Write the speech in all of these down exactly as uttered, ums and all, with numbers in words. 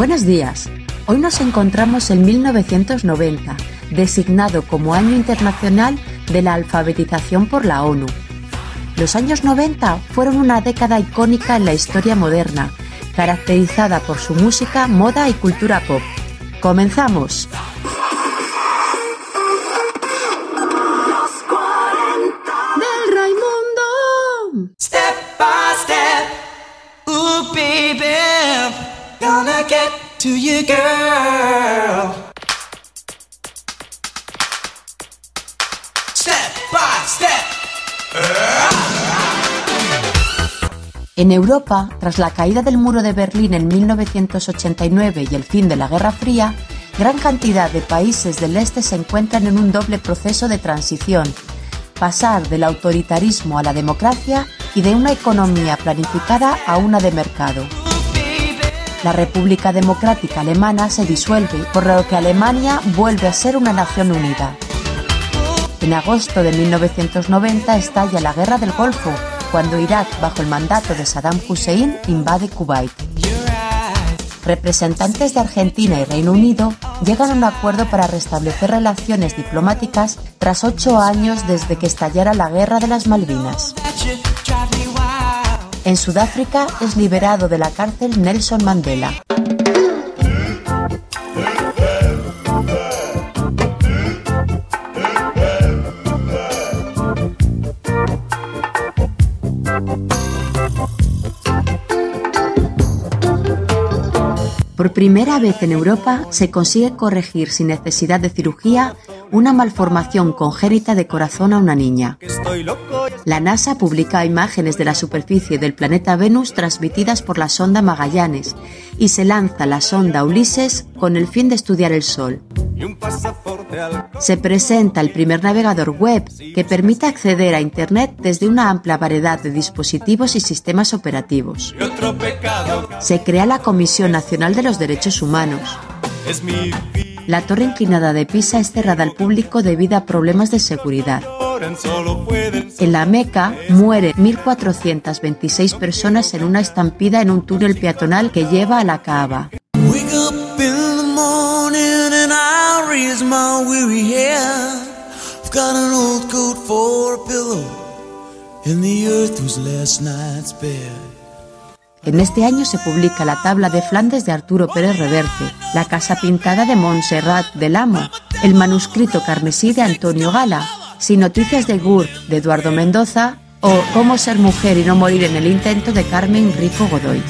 Buenos días. Hoy nos encontramos en mil novecientos noventa, designado como Año Internacional de la Alfabetización por la ONU. Los años noventa fueron una década icónica en la historia moderna, caracterizada por su música, moda y cultura pop. ¡Comenzamos! ¡Del Raimundo! Step by step, ooh baby, gonna get to you, girl. Step by step. En Europa, tras la caída del muro de Berlín en mil novecientos ochenta y nueve y el fin de la Guerra Fría, gran cantidad de países del este se encuentran en un doble proceso de transición: pasar del autoritarismo a la democracia y de una economía planificada a una de mercado. La República Democrática Alemana se disuelve, por lo que Alemania vuelve a ser una nación unida. En agosto de mil novecientos noventa estalla la Guerra del Golfo, cuando Irak, bajo el mandato de Saddam Hussein, invade Kuwait. Representantes de Argentina y Reino Unido llegan a un acuerdo para restablecer relaciones diplomáticas tras ocho años desde que estallara la Guerra de las Malvinas. En Sudáfrica es liberado de la cárcel Nelson Mandela. Por primera vez en Europa se consigue corregir sin necesidad de cirugía una malformación congénita de corazón a una niña. La NASA publica imágenes de la superficie del planeta Venus transmitidas por la sonda Magallanes y se lanza la sonda Ulises con el fin de estudiar el Sol. Se presenta el primer navegador web que permite acceder a Internet desde una amplia variedad de dispositivos y sistemas operativos. Se crea la Comisión Nacional de los Derechos Humanos. La torre inclinada de Pisa es cerrada al público debido a problemas de seguridad. En la Meca mueren mil cuatrocientas veintiséis personas en una estampida en un túnel peatonal que lleva a la Kaaba. En este año se publica La tabla de Flandes de Arturo Pérez Reverte, La casa pintada de Montserrat del Amo, El manuscrito carmesí de Antonio Gala, Sin noticias de Gurt de Eduardo Mendoza o Cómo ser mujer y no morir en el intento de Carmen Rico Godoy.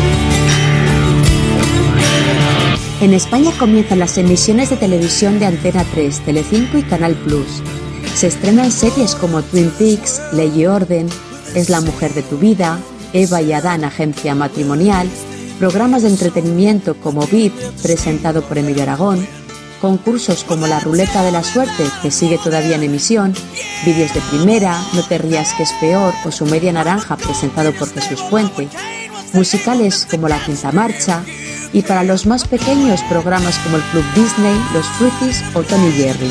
En España comienzan las emisiones de televisión de Antena tres, Telecinco y Canal Plus. Se estrenan series como Twin Peaks, Ley y Orden, Es la mujer de tu vida, Eva y Adán, agencia matrimonial, programas de entretenimiento como V I P, presentado por Emilio Aragón, concursos como La ruleta de la suerte, que sigue todavía en emisión, Vídeos de primera, No te rías que es peor o Su media naranja, presentado por Jesús Puente, musicales como La quinta marcha y para los más pequeños programas como el Club Disney, Los Fruities o Tom y Jerry.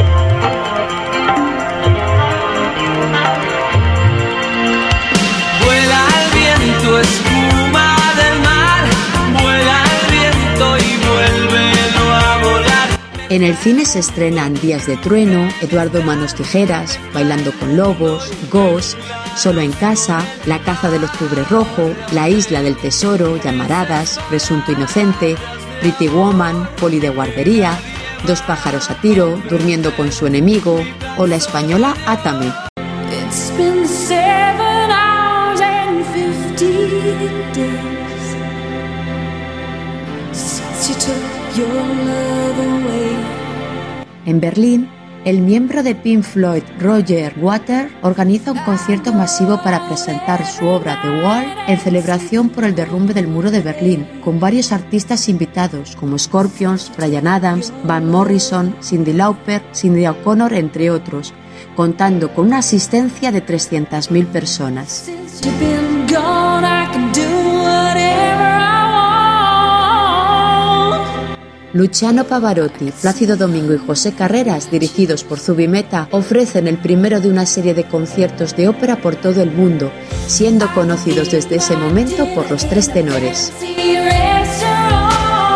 Espuma del mar, vuela el viento y vuélvelo a volar. En el cine se estrenan Días de trueno, Eduardo Manos Tijeras, Bailando con lobos, Ghost, Solo en casa, La caza del octubre rojo, La isla del tesoro, Llamaradas, Presunto inocente, Pretty Woman, Poli de guardería, Dos pájaros a tiro, Durmiendo con su enemigo o la española Átame. It's been seven hours and fifteen days since you took your love away. En Berlín, el miembro de Pink Floyd, Roger Waters, organiza un concierto masivo para presentar su obra The Wall en celebración por el derrumbe del muro de Berlín, con varios artistas invitados como Scorpions, Bryan Adams, Van Morrison, Cyndi Lauper, Cindy O'Connor, entre otros, contando con una asistencia de trescientas mil personas. Luciano Pavarotti, Plácido Domingo y José Carreras, dirigidos por Zubimeta, ofrecen el primero de una serie de conciertos de ópera por todo el mundo, siendo conocidos desde ese momento por los tres tenores.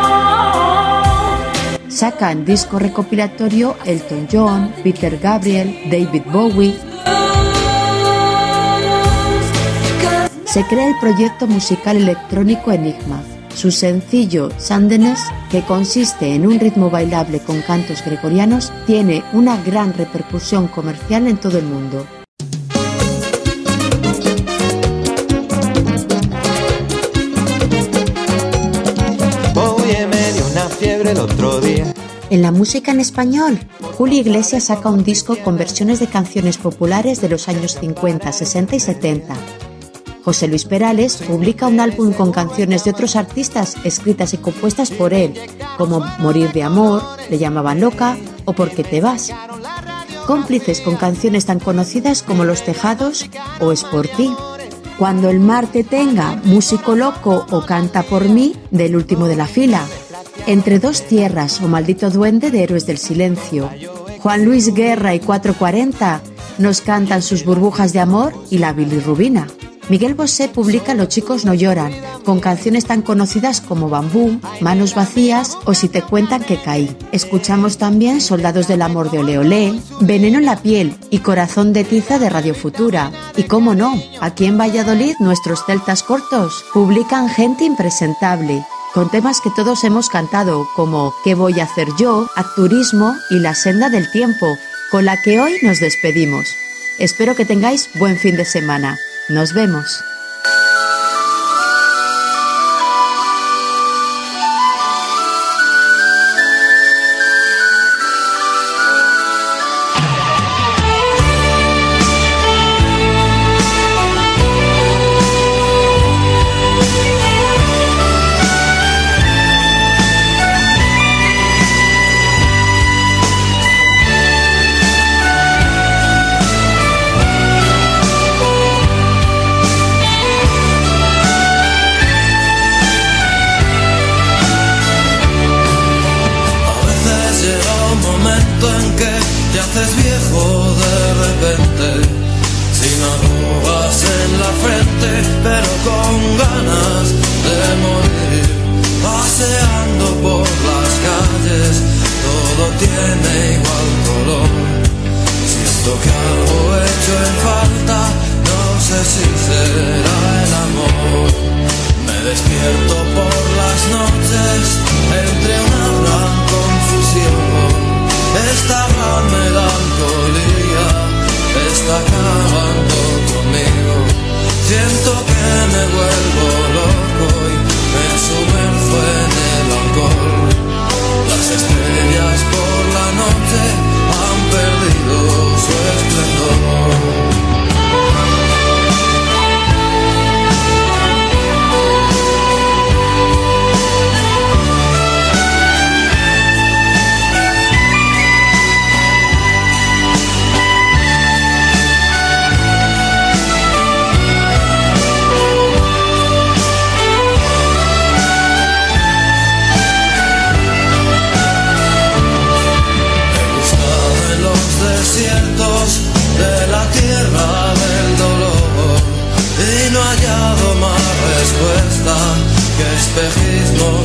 Sacan disco recopilatorio Elton John, Peter Gabriel, David Bowie. Se crea el proyecto musical electrónico Enigma. Su sencillo Sandnes, que consiste en un ritmo bailable con cantos gregorianos, tiene una gran repercusión comercial en todo el mundo. Oye, me dio una fiebre el otro día. En la música en español, Julio Iglesias saca un disco con versiones de canciones populares de los años cincuenta, sesenta y setenta. José Luis Perales publica un álbum con canciones de otros artistas escritas y compuestas por él, como Morir de amor, Le llamaban loca o ¿Por qué te vas? Cómplices con canciones tan conocidas como Los Tejados o Es por ti. Cuando el mar te tenga, Músico loco o Canta por mí, del último de la fila. Entre dos tierras o Maldito duende de Héroes del silencio. Juan Luis Guerra y cuatrocientos cuarenta nos cantan sus burbujas de amor y la bilirrubina. Miguel Bosé publica Los chicos no lloran, con canciones tan conocidas como Bambú, Manos vacías o Si te cuentan que caí. Escuchamos también Soldados del amor de Ole Ole, Veneno en la piel y Corazón de tiza de Radio Futura. Y cómo no, aquí en Valladolid nuestros celtas cortos publican Gente impresentable, con temas que todos hemos cantado como ¿Qué voy a hacer yo?, Turismo y La senda del tiempo, con la que hoy nos despedimos. Espero que tengáis buen fin de semana. Nos vemos. que espejismo